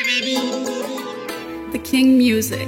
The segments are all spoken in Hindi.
The King Music.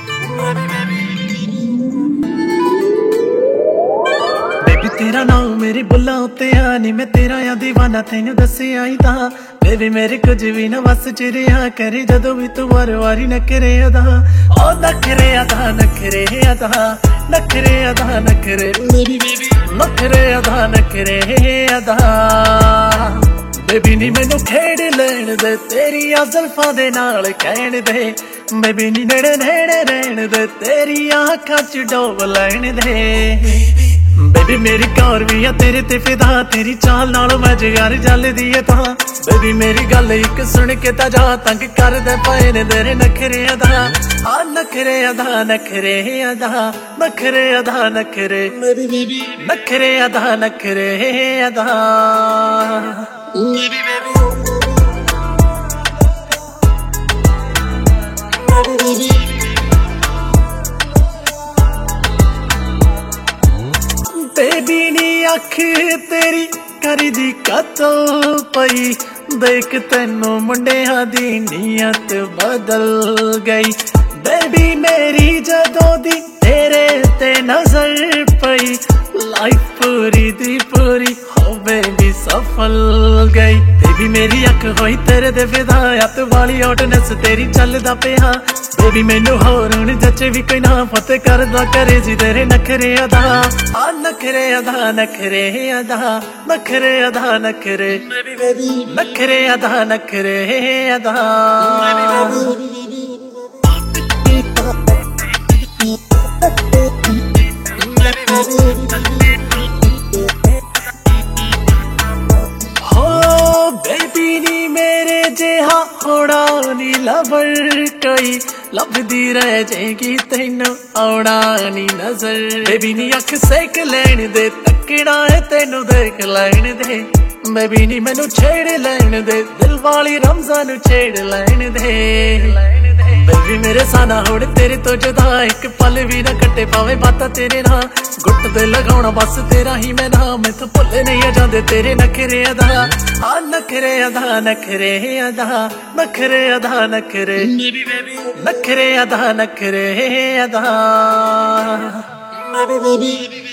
बेबी तेरा नाम मेरी बुल्ला उत्ते आनी मैं तेरा या दीवाना तेनू दसे आई था। बेबी मेरी कुछ भी न बस चिरिया करी जदों भी तू वार वारी नखरे अदा ओ नखरे अदा नखरे अदा नखरे अदा नखरे मेरी बेबी नखरे अदा नखरे अदा। बेबी नी मैनू खेड़ लैण दे तेरी जुल्फां दे नाल कहण दे। बेबी नी नेड़े नेड़े रहण दे तेरी आँखां च डोब लैण दे। बेबी मेरी कार भी है तेरे ते फिदा तेरी चाल नालों मैं जगार जलदी है तां। बेबी मेरी गल एक सुन के ता जा तंग कर दे पाए ने तेरे नखरे अदा आ नखरे अदा नखरे अदा नखरे अदा नखरे मेरी बेबी नखरे अदा नखरे अदा मेरी बेबी बेबी नी अख तेरी करी दी कतों पई देख तेनू मुंडिया दी नीयत बदल गई। बेबी मेरी जदों दी तेरे ते नजर पई लाइफ पूरी दी पूरी हो बेबी सफल गई। बेबी मेरी अख होई तेरे दे फिदा अत वाली हॉटनेस तेरी चलदा पिया। बेबी मैनू होर हुण जचे भी कोई ना फतेह करदा करे जी तेरे नखरे अदा आ नखरे अदा नखरे अदा नखरे अदा नखरे मेरी बेबी नखरे अदा नखरे अदा हो बेबी नी मेरे जेहा होना नी लवर कोई लभदी रह जाएगी तेनू आउणा नी नजर। बेबी नी अख सेक लैण दे तकना है तेनू देख लैण दे। बेबी नी मैनू छेड़ लैण दे दिल वाली रमजान छेड़ लैण दे। बेबी मेरे साना हुण तेरे तो जुदा एक पल भी ना कटे पावे बातां तेरे ना गुट दे लगाउणा बस तेरा ही मैं ना मैं तो भुल नहीं जांदे तेरे नखरे अदा आ नखरे अदा नखरे अदा नखरे अदा नखरे मेरी बेबी नखरे अदा नखरे अदा मेरी बेबी